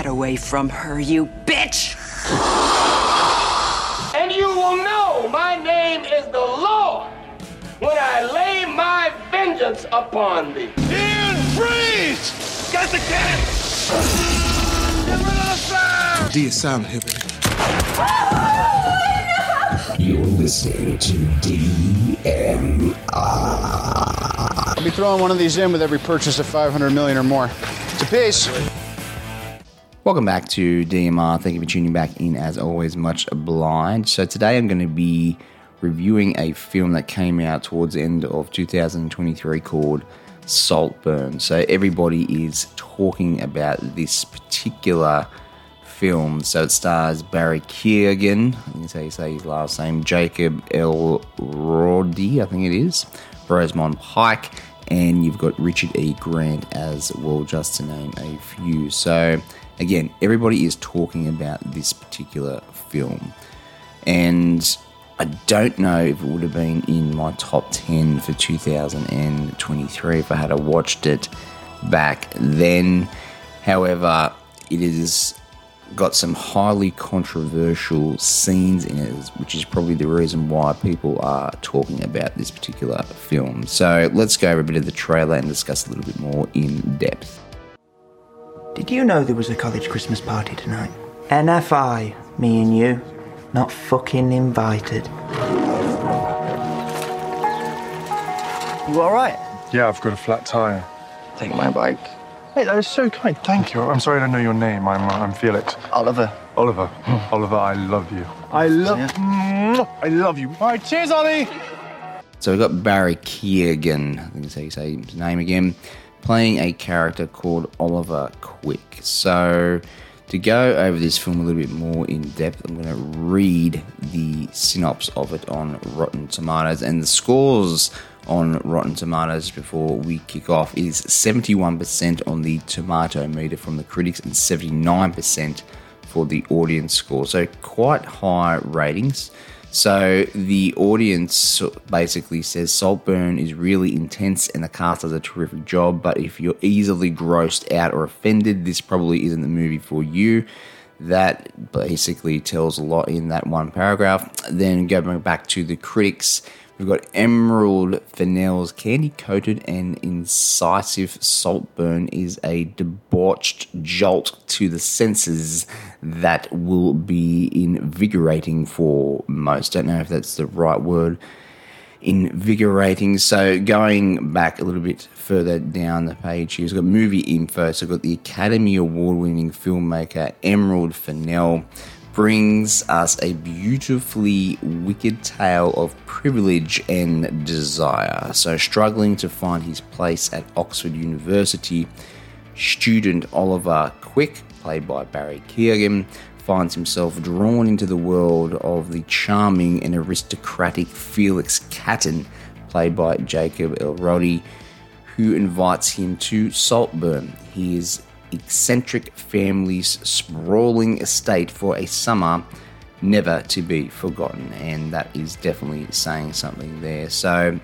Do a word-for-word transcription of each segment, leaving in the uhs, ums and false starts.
Get away from her, you bitch! And you will know my name is the Lord when I lay my vengeance upon thee. Ian, freeze! Get the cannon! Get rid of the sound! D is silent here, baby. You're listening to D M R. I'll be throwing one of these in with every purchase of five hundred million or more. It's a piece. Welcome back to D M R. Thank you for tuning back in, as always, much obliged. So today I'm going to be reviewing a film that came out towards the end of two thousand twenty-three called Saltburn. So everybody is talking about this particular film. So it stars Barry Keoghan, I think that's how you say his last name, Jacob Elordi, I think it is, Rosamund Pike, and you've got Richard E. Grant as well, just to name a few. So again, everybody is talking about this particular film, and I don't know if it would have been in my top ten for two thousand twenty-three if I had watched it back then. However, it has got some highly controversial scenes in it, which is probably the reason why people are talking about this particular film. So let's go over a bit of the trailer and discuss a little bit more in depth. Did you know there was a college Christmas party tonight? N F I, me and you, not fucking invited. You alright? Yeah, I've got a flat tire. Take my bike. Hey, that is so kind. Thank you. I'm sorry I don't know your name. I'm uh, I'm Felix. Oliver. Oliver. Oliver, I love you. I love Yeah. I love you. All right, cheers, Ollie. So we've got Barry Keoghan, I think that's how you say his name again, playing a character called Oliver Quick. So to go over this film a little bit more in depth, I'm going to read the synopsis of it on Rotten Tomatoes, and the scores on Rotten Tomatoes before we kick off is seventy-one percent on the tomato meter from the critics and seventy-nine percent for the audience score. So quite high ratings. So the audience basically says Saltburn is really intense and the cast does a terrific job, but if you're easily grossed out or offended, this probably isn't the movie for you. That basically tells a lot in that one paragraph. Then going back to the critics, we've got Emerald Fennell's candy-coated and incisive Saltburn is a debauched jolt to the senses that will be invigorating for most. Don't know if that's the right word, invigorating. So going back a little bit further down the page here, we've got movie info. So we've got the Academy Award-winning filmmaker Emerald Fennell brings us a beautifully wicked tale of privilege and desire. So struggling to find his place at Oxford University, student Oliver Quick, played by Barry Keoghan, finds himself drawn into the world of the charming and aristocratic Felix Catton, played by Jacob Elordi, who invites him to Saltburn, his eccentric family's sprawling estate, for a summer never to be forgotten. And that is definitely saying something there. So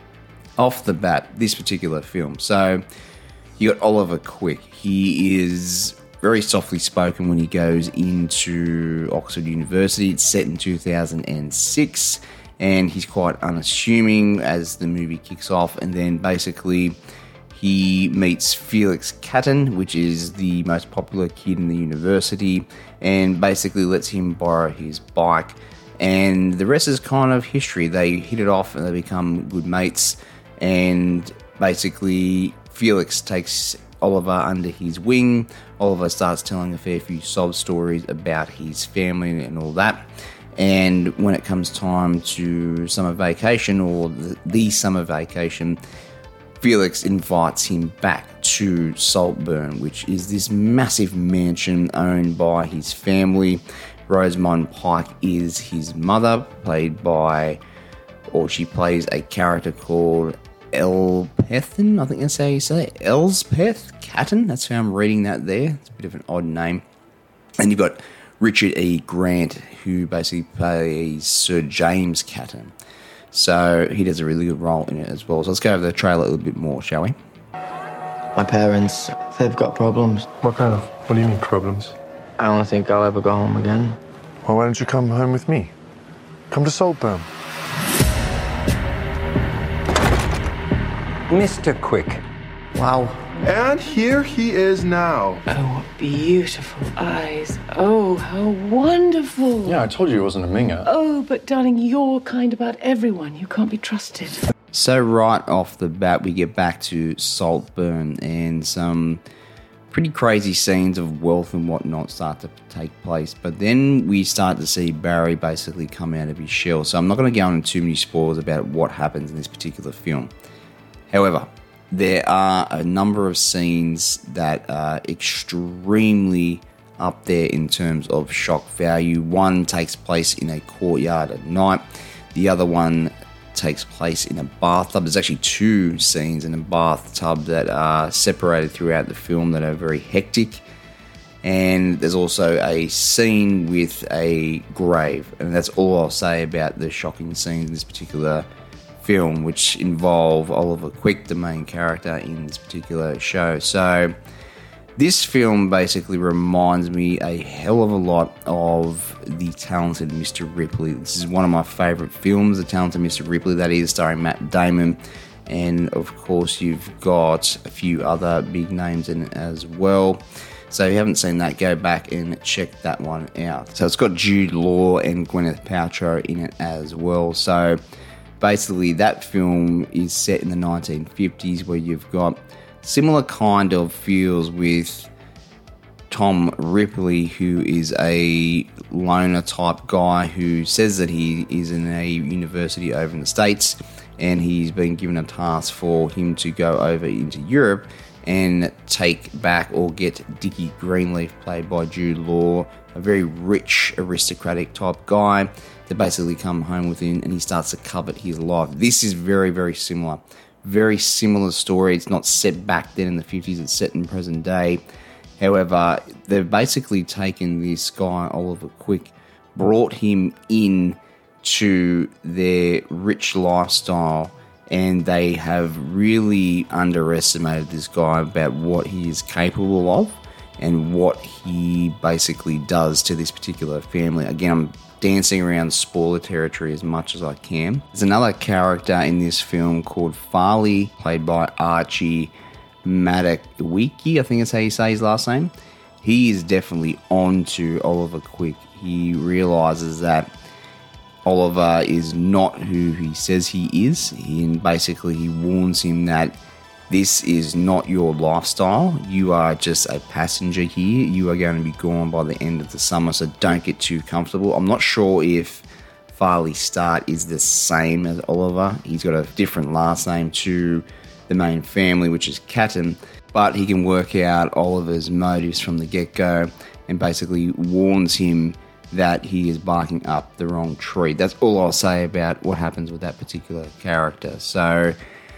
off the bat, this particular film, so you got Oliver Quick. He is very softly spoken when he goes into Oxford University. It's set in two thousand six, and he's quite unassuming as the movie kicks off, and then basically he meets Felix Catton, which is the most popular kid in the university, and basically lets him borrow his bike. And the rest is kind of history. They hit it off and they become good mates. And basically Felix takes Oliver under his wing. Oliver starts telling a fair few sob stories about his family and all that. And when it comes time to summer vacation, or the, the summer vacation, Felix invites him back to Saltburn, which is this massive mansion owned by his family. Rosamund Pike is his mother, played by, or she plays a character called Elpethan, I think that's how you say it. Elspeth Catton, that's how I'm reading that there. It's a bit of an odd name. And you've got Richard E. Grant, who basically plays Sir James Catton. So he does a really good role in it as well. So let's go over the trailer a little bit more, shall we? My parents, they've got problems. What kind of? What do you mean, problems? I don't think I'll ever go home again. Well, why don't you come home with me? Come to Saltburn. Mister Quick. Wow. And here he is now. Oh, beautiful eyes. Oh, how wonderful. Yeah, I told you it wasn't a minger. Oh, but darling, you're kind about everyone. You can't be trusted. So right off the bat, we get back to Saltburn, and some pretty crazy scenes of wealth and whatnot start to take place. But then we start to see Barry basically come out of his shell. So I'm not going to go into too many spoilers about what happens in this particular film. However, there are a number of scenes that are extremely up there in terms of shock value. One takes place in a courtyard at night. The other one takes place in a bathtub. There's actually two scenes in a bathtub that are separated throughout the film that are very hectic. And there's also a scene with a grave. And that's all I'll say about the shocking scenes in this particular film, which involve Oliver Quick, the main character in this particular show. So this film basically reminds me a hell of a lot of The Talented Mister Ripley. This is one of my favourite films, The Talented Mister Ripley, that is, starring Matt Damon. And of course you've got a few other big names in it as well. So if you haven't seen that, go back and check that one out. So it's got Jude Law and Gwyneth Paltrow in it as well. So basically, that film is set in the nineteen fifties, where you've got similar kind of feels with Tom Ripley, who is a loner type guy who says that he is in a university over in the States, and he's been given a task for him to go over into Europe and take back or get Dickie Greenleaf, played by Jude Law, a very rich, aristocratic type guy, to basically come home with him, and he starts to covet his life. This is very, very similar. Very similar story. It's not set back then in the fifties, it's set in present day. However, they've basically taken this guy, Oliver Quick, brought him in to their rich lifestyle, and they have really underestimated this guy about what he is capable of and what he basically does to this particular family. Again, I'm dancing around spoiler territory as much as I can. There's another character in this film called Farley, played by Archie Matakwiki, I think that's how you say his last name. He is definitely on to Oliver Quick. He realises that Oliver is not who he says he is, and basically he warns him that this is not your lifestyle. You are just a passenger here. You are going to be gone by the end of the summer, so don't get too comfortable. I'm not sure if Farley's start is the same as Oliver. He's got a different last name to the main family, which is Catton, but he can work out Oliver's motives from the get-go and basically warns him that he is barking up the wrong tree. That's all I'll say about what happens with that particular character. So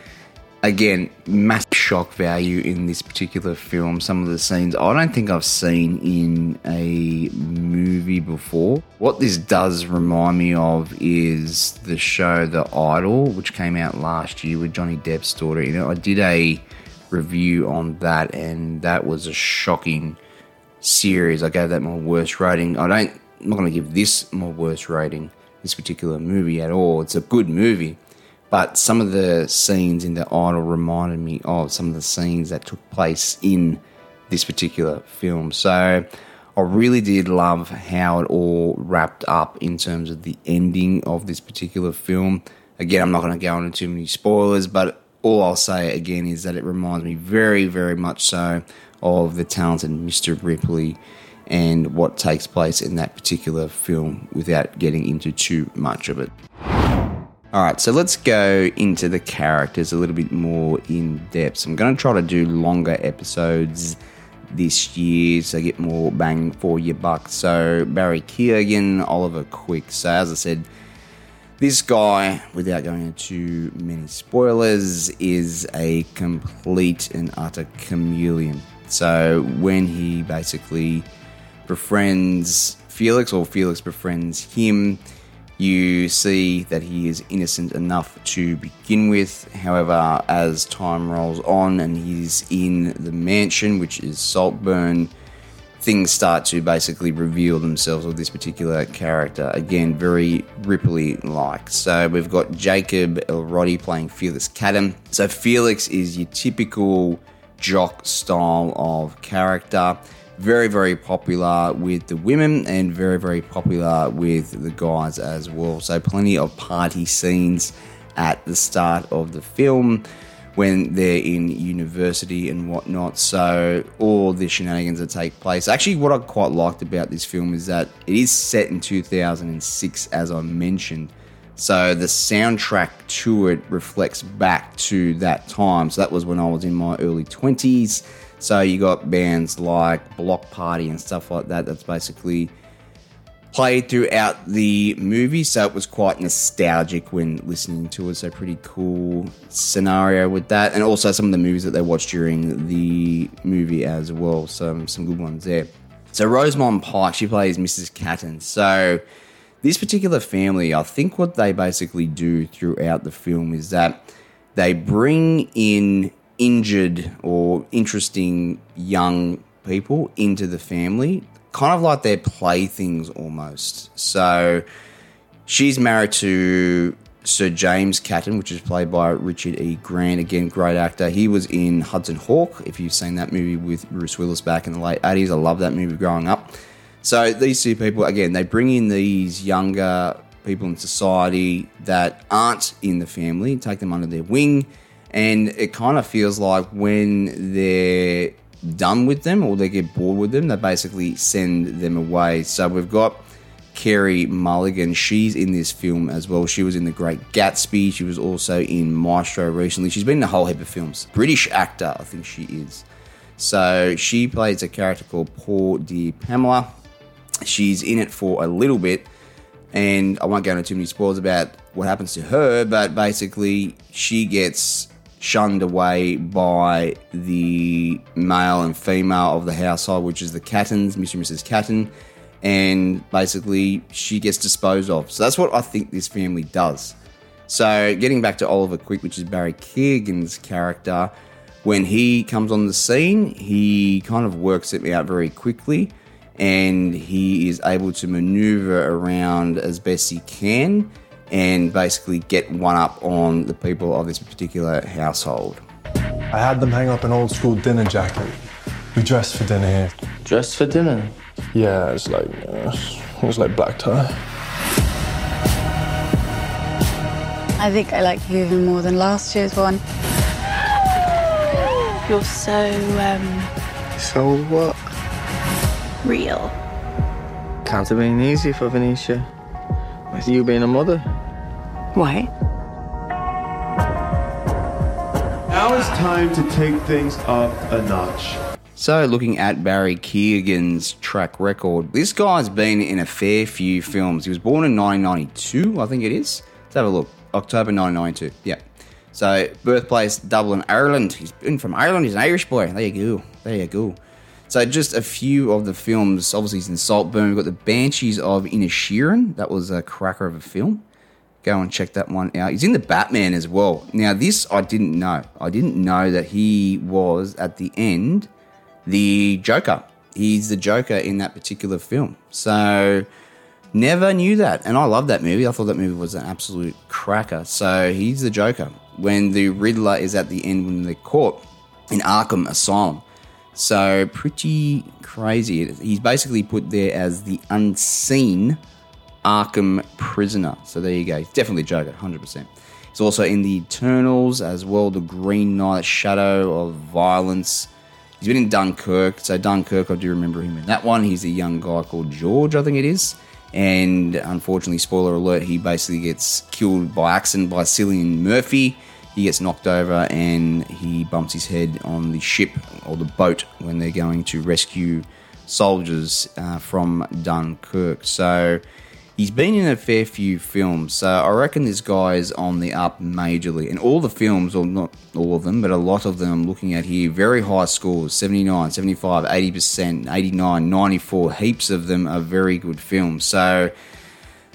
again, massive shock value in this particular film. Some of the scenes I don't think I've seen in a movie before. What this does remind me of is the show The Idol, which came out last year with Johnny Depp's daughter. You know, I did a review on that, and that was a shocking series. I gave that my worst rating. I don't, I'm not going to give this my worst rating, this particular movie at all. It's a good movie. But some of the scenes in The Idol reminded me of some of the scenes that took place in this particular film. So I really did love how it all wrapped up in terms of the ending of this particular film. Again, I'm not going to go into too many spoilers, but all I'll say again is that it reminds me very, very much so of The Talented Mister Ripley and what takes place in that particular film without getting into too much of it. Alright, so let's go into the characters a little bit more in depth. So I'm going to try to do longer episodes this year so I get more bang for your buck. So Barry Keoghan, Oliver Quick. So as I said, this guy, without going into many spoilers, is a complete and utter chameleon. So when he basically befriends Felix, or Felix befriends him, You see that he is innocent enough to begin with. However, as time rolls on and he's in the mansion, which is Saltburn, things start to basically reveal themselves with this particular character. Again, very Ripley-like. So we've got Jacob Elordi playing Felix Cadden. So Felix is your typical jock style of character. Very, very popular with the women and very, very popular with the guys as well. So plenty of party scenes at the start of the film when they're in university and whatnot. So all the shenanigans that take place. Actually, what I quite liked about this film is that it is set in two thousand six, as I mentioned. So the soundtrack to it reflects back to that time. So that was when I was in my early twenties. So you got bands like Block Party and stuff like that that's basically played throughout the movie. So it was quite nostalgic when listening to it. So pretty cool scenario with that. And also some of the movies that they watched during the movie as well. So some good ones there. So Rosamund Pike, she plays Missus Catton. So this particular family, I think what they basically do throughout the film is that they bring in injured or interesting young people into the family, kind of like their playthings almost. So she's married to Sir James Catton, which is played by Richard E. Grant. Again, great actor. He was in Hudson Hawk, if you've seen that movie with Bruce Willis back in the late eighties. I love that movie growing up. So these two people, again, they bring in these younger people in society that aren't in the family, take them under their wing. And it kind of feels like when they're done with them or they get bored with them, they basically send them away. So we've got Carey Mulligan. She's in this film as well. She was in The Great Gatsby. She was also in Maestro recently. She's been in a whole heap of films. British actor, I think she is. So she plays a character called Poor Dear Pamela. She's in it for a little bit. And I won't go into too many spoilers about what happens to her, but basically she gets shunned away by the male and female of the household, which is the Cattons, Mister and Missus Catton, and basically she gets disposed of. So that's what I think this family does. So getting back to Oliver Quick, which is Barry Keoghan's character, when he comes on the scene, he kind of works it out very quickly and he is able to maneuver around as best he can and basically get one up on the people of this particular household. I had them hang up an old school dinner jacket. We dressed for dinner here. Dressed for dinner? Yeah, it's like, uh, it was like black tie. I think I like you even more than last year's one. You're so, um... So what? real. Can't have been easy for Venetia. With you being a mother. Why? Now it's time to take things up a notch. So looking at Barry Keoghan's track record, this guy's been in a fair few films. He was born in nineteen ninety-two, I think it is. Let's have a look. October nineteen ninety-two, yeah. So birthplace, Dublin, Ireland. He's been from Ireland, he's an Irish boy. There you go, there you go. So just a few of the films. Obviously he's in Saltburn. We've got The Banshees of Inisherin. That was a cracker of a film. Go and check that one out. He's in The Batman as well. Now this I didn't know. I didn't know that he was, at the end, the Joker. He's the Joker in that particular film. So never knew that. And I love that movie. I thought that movie was an absolute cracker. So he's the Joker. When the Riddler is at the end when they're caught in Arkham Asylum. So pretty crazy. He's basically put there as the unseen Arkham prisoner. So there you go. He's definitely Joker, one hundred percent. He's also in the Eternals as well, the Green Knight, Shadow of Violence. He's been in Dunkirk. So Dunkirk, I do remember him in that one. He's a young guy called George, I think it is. And unfortunately, spoiler alert, he basically gets killed by accident by Cillian Murphy. He gets knocked over and he bumps his head on the ship or the boat when they're going to rescue soldiers uh, from Dunkirk. So he's been in a fair few films. So I reckon this guy is on the up majorly. And all the films, or not all of them, but a lot of them I'm looking at here, very high scores, seventy-nine, seventy-five, eighty percent, eighty-nine, ninety-four. Heaps of them are very good films. So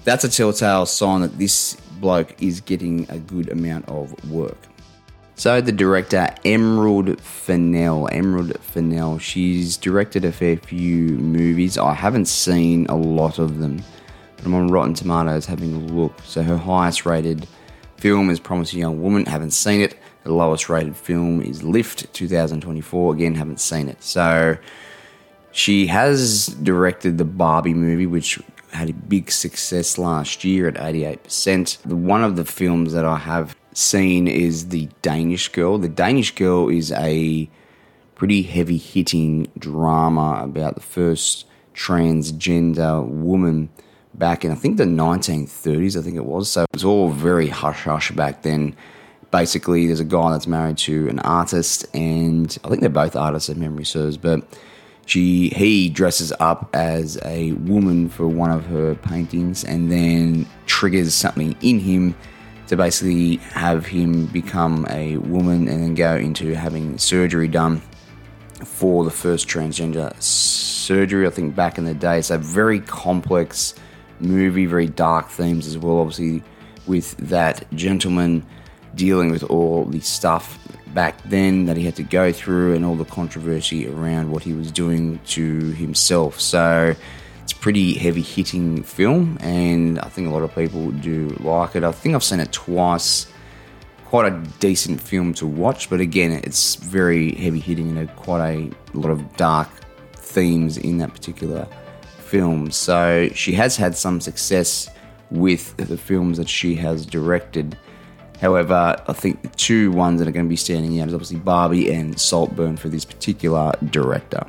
that's a telltale sign that this bloke is getting a good amount of work. So the director, Emerald Fennell. Emerald Fennell, she's directed a fair few movies. I haven't seen a lot of them, but I'm on Rotten Tomatoes having a look. So her highest rated film is Promising Young Woman. Haven't seen it. The lowest rated film is Lift, two thousand twenty-four. Again, haven't seen it. So she has directed the Barbie movie, which had a big success last year at eighty-eight percent. One of the films that I have seen is The Danish Girl. The Danish Girl is a pretty heavy-hitting drama about the first transgender woman back in, I think, the nineteen thirties, I think it was. So it was all very hush-hush back then. Basically, there's a guy that's married to an artist, and I think they're both artists if memory serves, but she he dresses up as a woman for one of her paintings and then triggers something in him to basically have him become a woman and then go into having surgery done for the first transgender surgery, I think, back in the day. So very complex movie, very dark themes as well, obviously, with that gentleman dealing with all the stuff back then that he had to go through and all the controversy around what he was doing to himself. So it's a pretty heavy-hitting film, and I think a lot of people do like it. I think I've seen it twice. Quite a decent film to watch, but again, it's very heavy-hitting and quite a lot of dark themes in that particular film. So she has had some success with the films that she has directed. However, I think the two ones that are going to be standing out is obviously Barbie and Saltburn for this particular director.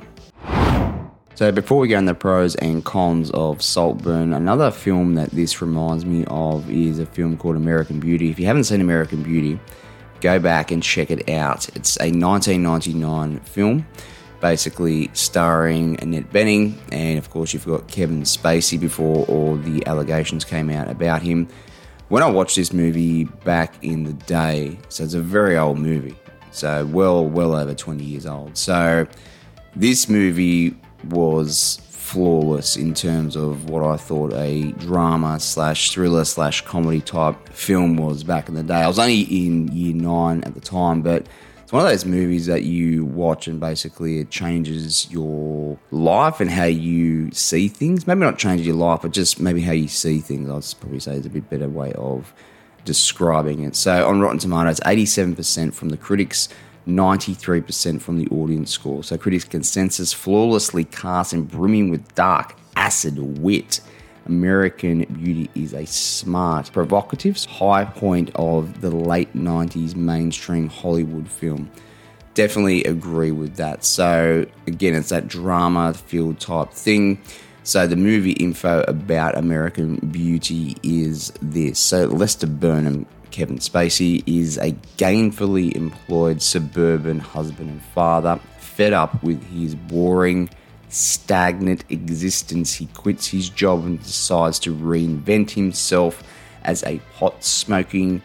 So before we go into the pros and cons of Saltburn, another film that this reminds me of is a film called American Beauty. If you haven't seen American Beauty, go back and check it out. It's a nineteen ninety-nine film, basically starring Annette Bening, and of course you've got Kevin Spacey before all the allegations came out about him. When I watched this movie back in the day, so it's a very old movie, so well, well over twenty years old. So this movie was flawless in terms of what I thought a drama slash thriller slash comedy type film was back in the day. I was only in year nine at the time, but it's one of those movies that you watch and basically it changes your life and how you see things. Maybe not change your life, but just maybe how you see things. I'd probably say is a bit better way of describing it. So on Rotten Tomatoes, eighty-seven percent from the critics, ninety-three percent from the audience score. So critics' consensus, flawlessly cast and brimming with dark, acid wit. American Beauty is a smart, provocative high point of the late nineties mainstream Hollywood film. Definitely agree with that. So again, it's that drama-filled type thing. So the movie info about American Beauty is this. So Lester Burnham, Kevin Spacey, is a gainfully employed suburban husband and father. Fed up with his boring, stagnant existence, he quits his job and decides to reinvent himself as a pot-smoking,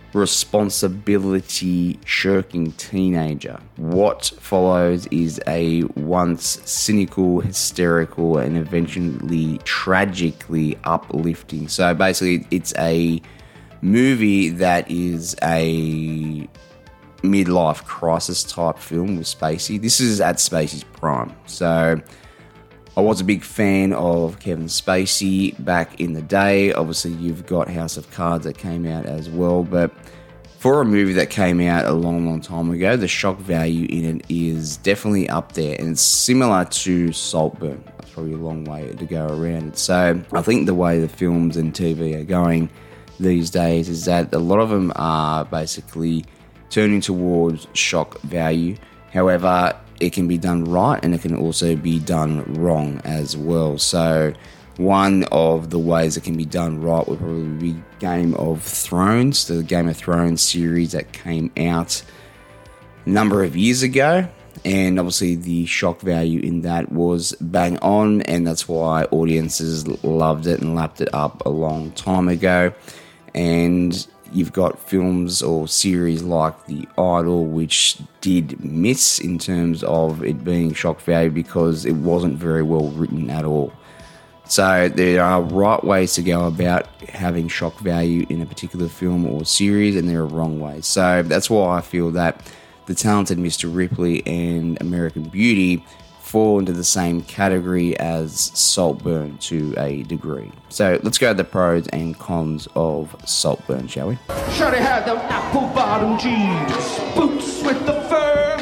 responsibility-shirking teenager. What follows is a once cynical, hysterical, and eventually tragically uplifting. So basically, it's a movie that is a midlife crisis type film with Spacey. This is at Spacey's prime. So I was a big fan of Kevin Spacey back in the day. Obviously, you've got House of Cards that came out as well. But for a movie that came out a long, long time ago, the shock value in it is definitely up there. And it's similar to Saltburn. That's probably a long way to go around it. So I think the way the films and T V are going these days is that a lot of them are basically turning towards shock value. However, it can be done right and it can also be done wrong as well. So one of the ways it can be done right would probably be Game of Thrones, the Game of Thrones series that came out a number of years ago. And obviously the shock value in that was bang on, and that's why audiences loved it and lapped it up a long time ago. And you've got films or series like The Idol, which did miss in terms of it being shock value because it wasn't very well written at all. So there are right ways to go about having shock value in a particular film or series, and there are wrong ways. So that's why I feel that The Talented Mister Ripley and American Beauty fall into the same category as Saltburn to a degree. So let's go to the pros and cons of Saltburn, shall we? Shawty had them apple bottom jeans, boots with the fur.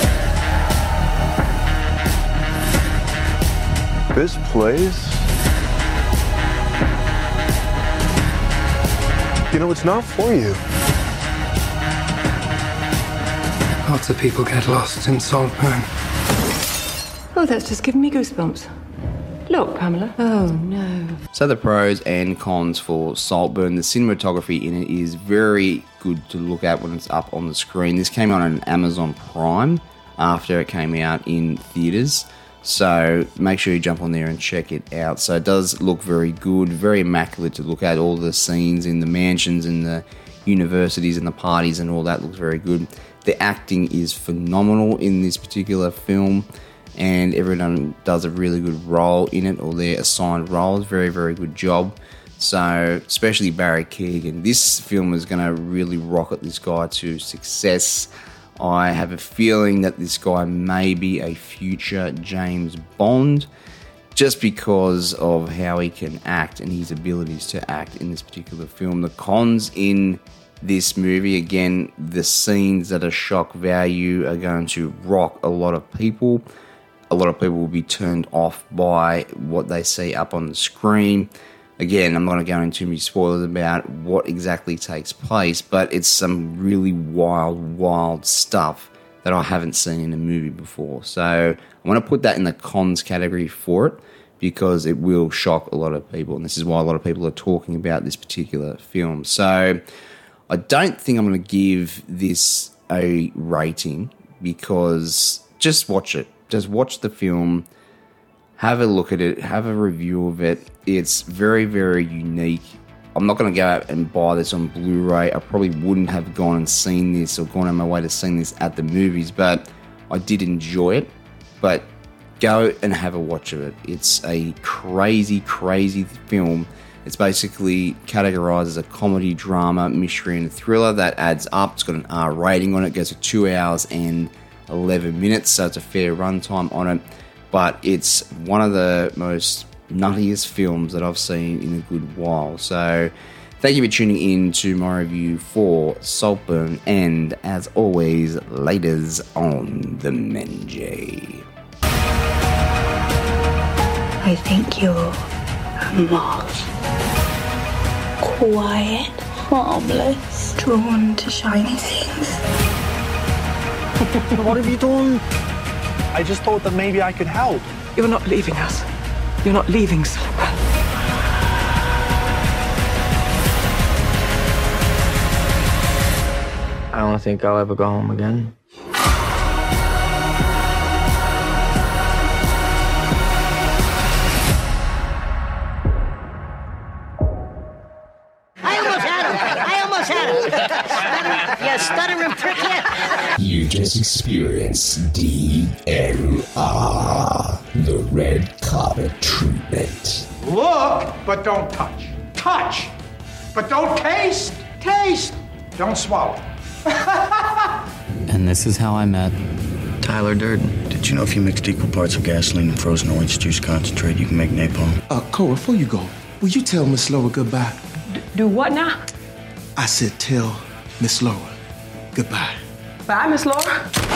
This place? You know, it's not for you. Lots of people get lost in Saltburn. Oh, that's just giving me goosebumps. Look, Pamela. Oh, no. So the pros and cons for Saltburn. The cinematography in it is very good to look at when it's up on the screen. This came out on Amazon Prime after it came out in theatres. So make sure you jump on there and check it out. So it does look very good, very immaculate to look at. All the scenes in the mansions and the universities and the parties and all that looks very good. The acting is phenomenal in this particular film, and everyone does a really good role in it, or their assigned roles. Very, very good job. So, especially Barry Keoghan. This film is going to really rocket this guy to success. I have a feeling that this guy may be a future James Bond, just because of how he can act and his abilities to act in this particular film. The cons in this movie, again, the scenes that are shock value are going to rock a lot of people. A lot of people will be turned off by what they see up on the screen. Again, I'm not going to go into too many spoilers about what exactly takes place, but it's some really wild, wild stuff that I haven't seen in a movie before. So I want to put that in the cons category for it, because it will shock a lot of people, and this is why a lot of people are talking about this particular film. So I don't think I'm going to give this a rating, because just watch it. Just watch the film, have a look at it, have a review of it. It's very, very unique. I'm not going to go out and buy this on Blu-ray. I probably wouldn't have gone and seen this or gone on my way to seeing this at the movies, but I did enjoy it. But go and have a watch of it. It's a crazy, crazy film. It's basically categorized as a comedy, drama, mystery, and thriller that adds up. It's got an R rating on it. It goes to two hours and eleven minutes, so it's a fair runtime on it. But it's one of the most nuttiest films that I've seen in a good while. So thank you for tuning in to my review for Saltburn, and as always, laters on the Menjay. I think you're a moth. Quiet, harmless, drawn to shiny things. What have you done? I just thought that maybe I could help. You're not leaving us. You're not leaving Saltburn. I don't think I'll ever go home again. I almost had him. I almost had him. Stuttering, you stuttering prick yet? You just experienced D M R, the red carpet treatment. Look, but don't touch. Touch, but don't taste. Taste, don't swallow. And this is how I met Tyler Durden. Did you know if you mixed equal parts of gasoline and frozen orange juice concentrate, you can make napalm? Uh, Cole, before you go, will you tell Miss Laura goodbye? D- do what now? I said tell Miss Laura goodbye. Bye, Miss Laura.